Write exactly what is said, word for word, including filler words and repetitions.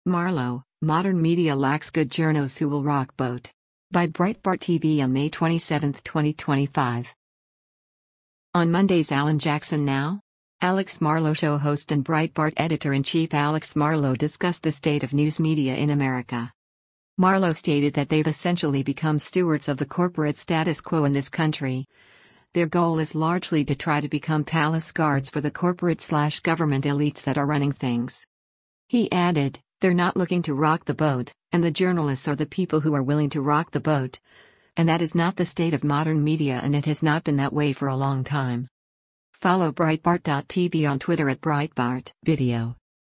Marlow, Modern Media Lacks Good Journos Who Will Rock Boat. By Breitbart T V on May twenty-seventh, twenty twenty-five. On Monday's Alan Jackson Now? Alex Marlow show host and Breitbart editor-in-chief Alex Marlow discussed the state of news media in America. Marlow stated that they've essentially become stewards of the corporate status quo in this country. Their goal is largely to try to become palace guards for the corporate-slash-government elites that are running things. He added, they're not looking to rock the boat, and the journalists are the people who are willing to rock the boat. And that is not the state of modern media, and it has not been that way for a long time. Follow Breitbart dot T V on Twitter at Breitbart Video.